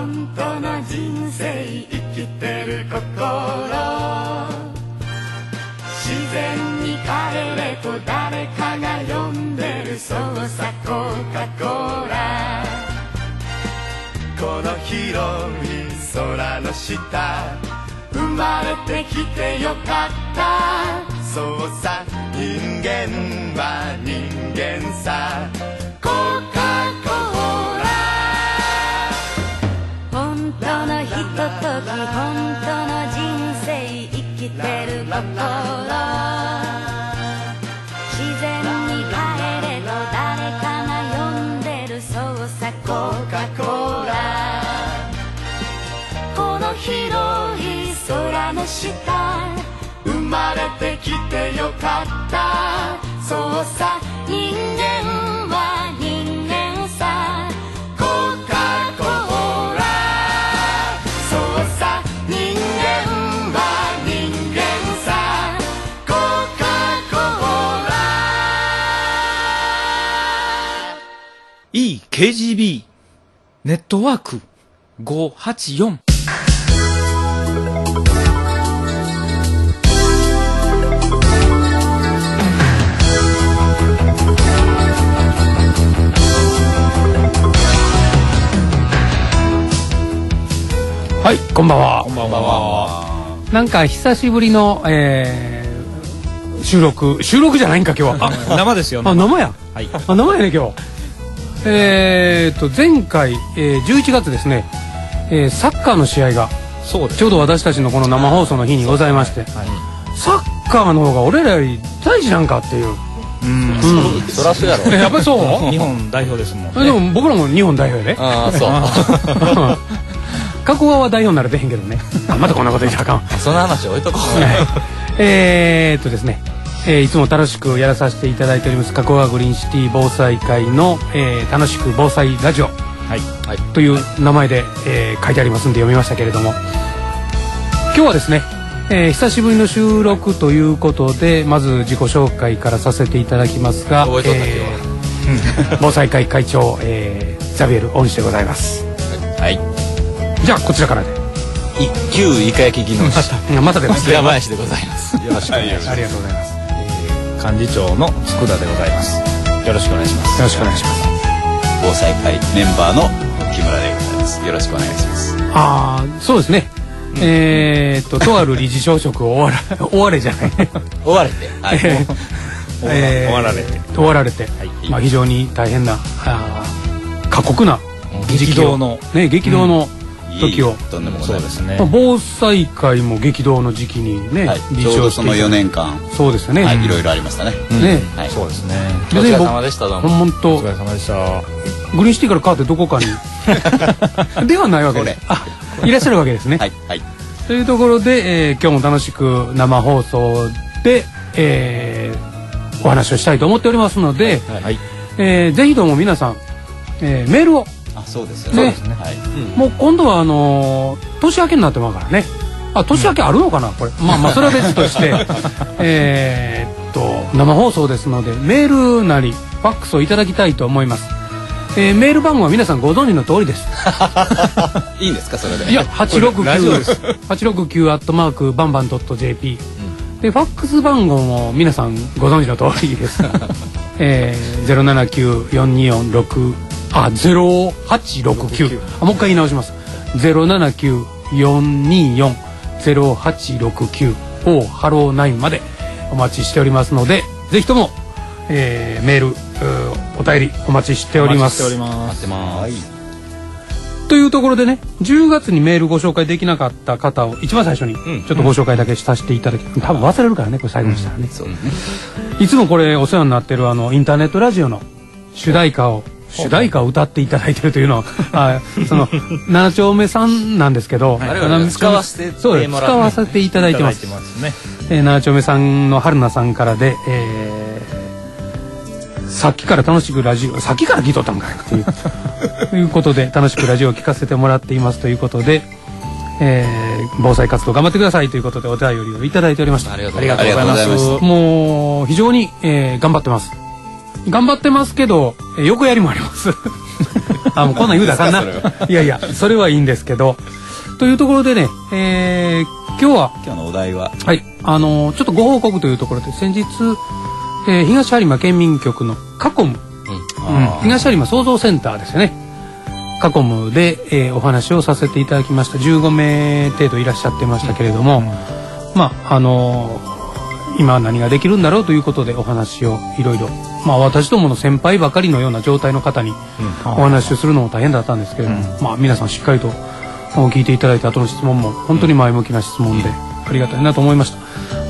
本当の人生生きてる心、自然に帰れと誰かが呼んでる、そうさコカ・コーラ。この広い空の下、生まれてきてよかった。そうさ人間は人間さ、コカ・コーラ。本当のひととき、本当の人生生きてる心、自然に帰れと誰かが呼んでる、そうさコカ・コーラ。この広い空の下、生まれてきてよかった。そうさ人間は人間さ、コカ・コーラ。そうさ人間は人間さ、コカ・コーラ。 KGB ネットワーク584。 はい、こんばんは。 こんばんは。 なんか久しぶりの、収録じゃないんか今日は。 生ですよ。 生や。 はい。 生やね今日。前回、11月ですね、サッカーの試合がそうです。 ちょうど私たちのこの生放送の日にございまして、サッカーの方が俺らより大事なんかっていう。 そらそうやろ。 やっぱりそう？ 日本代表ですもんね。 でも僕らも日本代表やで。 ああ、そう。 加古川は代表になれてへんけどね。またこんなこと言っちゃあかん。 その話置いとこう。 ですね、いつも楽しくやらさせていただいております加古川グリーンシティ防災会の、楽しく防災ラジオ、という名前で、書いてありますんで読みましたけれども、今日はですね、久しぶりの収録ということで、まず自己紹介からさせていただきますが、防災会会長、ザビエル大西でございます。 はい。 じゃあこちらからで旧イカ焼き技能士まさかです平林でございます。よろしくお願いします。 ありがとうございます。 幹事長の佃でございます。よろしくお願いします。 よろしくお願いします。 防災会メンバーの木村でございます。よろしくお願いします。 ああ、そうですね。とある理事長職を終われじゃない。 終われて。はい。 終わられて。 終わられて、まあ非常に大変な過酷な激動の激動の時を、 とんでもございますね。 防災会も激動の時期にね、 ちょうどその4年間、 そうですね。 いろいろありましたね。 ね、 そうですね。 お疲れ様でした。どうも。 本当。 お疲れ様でした。 グリーンシティから変わってどこかにではないわけで、いらっしゃるわけですね。 はいはい。 というところで、今日も楽しく生放送で、お話をしたいと思っておりますので、ぜひとも皆さん、メールを。 そうですよね。 もう今度は年明けになってますからね。年明けあるのかなこれ。まあそれは別として生放送ですのでメールなりファックスをいただきたいと思います。メール番号は皆さんご存知の通りです。 いいんですかそれで。 いや869です。869@バンバン.jp でファックス番号も皆さんご存知の通りです。079-424-6 0869、もう一回言い直します。079-424-0869をハロー9までお待ちしておりますので、ぜひとも、メールお便りお待ちしております。 待ってます。 というところでね、10月にメールご紹介できなかった方を一番最初にちょっとご紹介だけさせていただき、多分忘れるからねこれ最後にしたらね。いつもこれお世話になってるインターネットラジオの主題歌を歌っていただいてるというのはその7丁目さんなんですけど、 使わせていただいてます。7丁目さんの春菜さんからで、さっきから楽しくラジオ、さっきから聞いとったんかいということで楽しくラジオを聞かせてもらっていますということで、防災活動頑張ってくださいということでお便りをいただいておりました。ありがとうございます。もう非常に、頑張ってますけど、横やりもあります。 もうこんなん言うたらあかんな。いやいや、それはいいんですけど。というところでね、今日のお題は、 はい、ちょっとご報告というところで、先日、東播磨県民局のカコム、東播磨創造センターですよね。カコムで、お話をさせていただきました。15名程度いらっしゃってましたけれども、今何ができるんだろうということでお話をいろいろ、私どもの先輩ばかりのような状態の方にお話をするのも大変だったんですけれども、皆さんしっかりと聞いていただいた後の質問も本当に前向きな質問でありがたいなと思いました。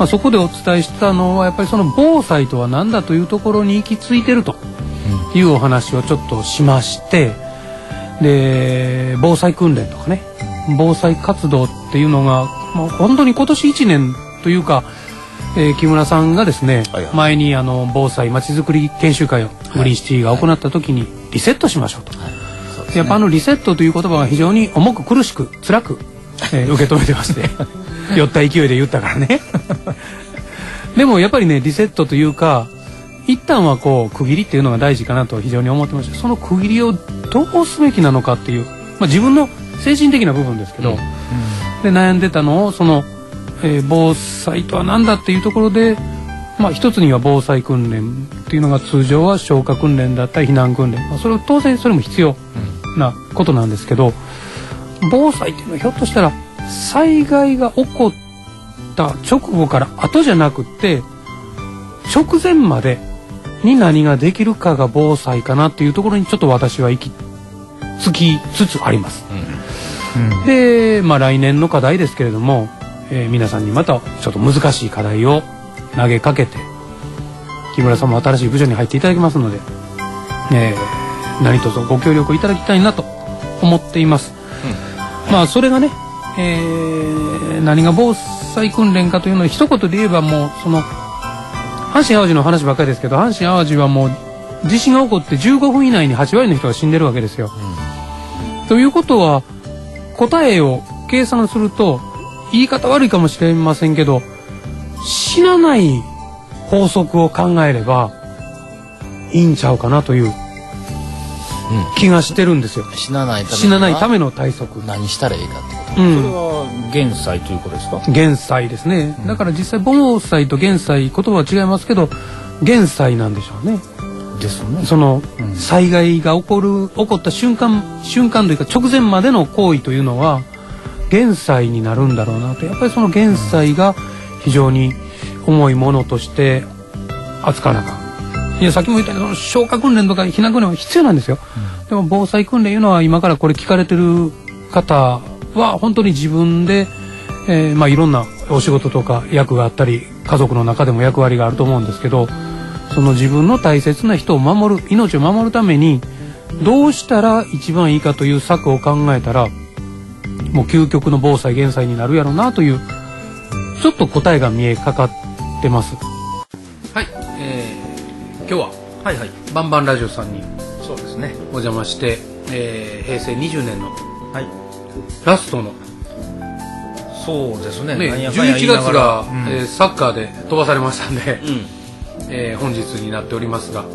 そこでお伝えしたのはやっぱりその防災とは何だというところに行き着いてるというお話をちょっとしまして、で防災訓練とかね、防災活動っていうのがもう本当に今年1年というか、木村さんがですね、前に防災まちづくり研修会をグリーンシティが行った時にリセットしましょうと、やっぱリセットという言葉が非常に重く苦しく辛く、受け止めてまして酔った勢いで言ったからねでもやっぱりね、リセットというか一旦はこう区切りっていうのが大事かなと非常に思ってまして、その区切りをどうすべきなのかっていう、自分の精神的な部分ですけど、で悩んでたのをその、防災とは何だっていうところで、一つには防災訓練っていうのが通常は消火訓練だったり避難訓練、それを当然それも必要なことなんですけど、防災っていうのはひょっとしたら災害が起こった直後から後じゃなくって直前までに何ができるかが防災かなっていうところにちょっと私は行き着きつつあります。で、来年の課題ですけれども、皆さんにまたちょっと難しい課題を投げかけて、木村さんも新しい部署に入っていただきますので、何卒ご協力いただきたいなと思っています。それがね、何が防災訓練かというのを一言で言えば、もうその阪神・淡路の話ばっかりですけど、阪神・淡路はもう地震が起こって15分以内に8割の人が死んでるわけですよ。ということは答えを計算すると、言い方悪いかもしれませんけど、死なない法則を考えればいいんちゃうかなという気がしてるんですよ。 死なないための対策、 何したらいいかってこと、 それは減災ということですか？ 減災ですね。だから実際防災と減災、言葉は違いますけど減災なんでしょうね。 ですね。 その、災害が起こった瞬間というか直前までの行為というのは減災になるんだろうなと。やっぱりその減災が非常に重いものとして扱わなあかん。いや、さっきも言ったようにその消火訓練とか避難訓練は必要なんですよ。でも防災訓練いうのは今からこれ聞かれてる方は本当に自分で、いろんなお仕事とか役があったり家族の中でも役割があると思うんですけど、その自分の大切な人を守る、命を守るためにどうしたら一番いいかという策を考えたら、もう究極の防災減災になるやろうなというちょっと答えが見えかかってます。はい、今日はバンバンラジオさんにそうですね、 お邪魔して、平成20年のラストの、 そうですね、 11月が、サッカーで飛ばされましたんで、本日になっておりますが、こ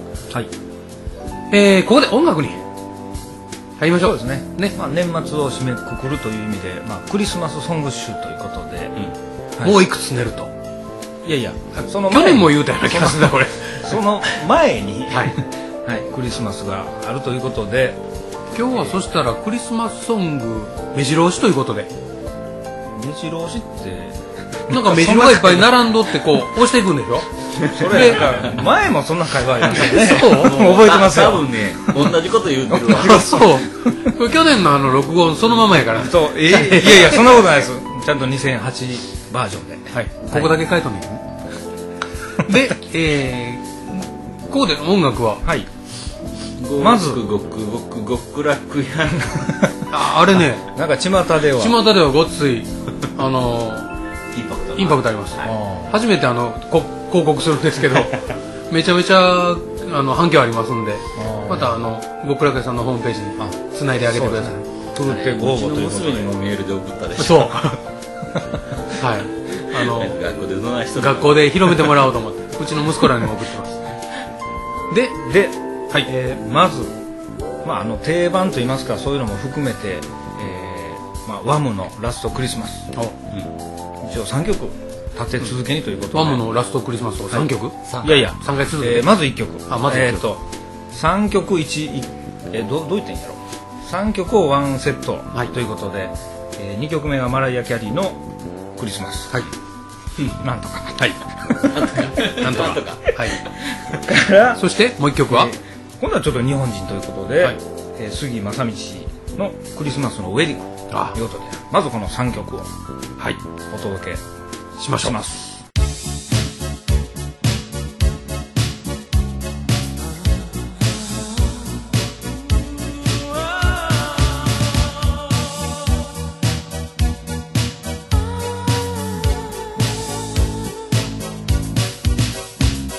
こで音楽に入りましょう。 そうですね。年末を締めくくるという意味で、クリスマスソング集ということで、 もういくつ寝ると。 いやいや、その去年も言うたような気がするなこれ。 その前に、クリスマスがあるということで、 今日はそしたらクリスマスソング目白押しということで。 目白押しってなんか目白がいっぱい並んどってこう押していくんでしょ。 それ前もそんな会話ありましたね。 そう覚えてますよ。 多分ね、同じこと言うてるわ。 そうこれ去年の録音そのままやから。 そう、いやいや、そんなことないです。ちゃんと2008バージョンで、 ここだけ書いとんねん。で、ここで音楽は、 まず極楽やん。 あれね、 なんか巷ではごっついインパクトあります。初めて広告するんですけどめちゃめちゃ反響ありますんで、また極楽屋さんのホームページにつないであげてください。 ふるってご応募ということで。 娘にもメールで送ったでしょ。 そう学校で広めてもらおうと思ってうちの息子らにも送ってます。で、 まず定番といいますかそういうのも含めて、ワムのラストクリスマス、一応3曲立て続けにということで、 ワムのラストクリスマスを3曲、 いやいや 3回続けて、 まず1曲、 まず1曲、 3曲1、どう言ってんやろ、3曲を1セットということで、2曲目がマライア・キャリーのクリスマス、なんとかなんとかからそしてもう1曲は、 今度はちょっと日本人ということで、杉正道のクリスマスのウェディングということで、まずこの3曲をお届けします。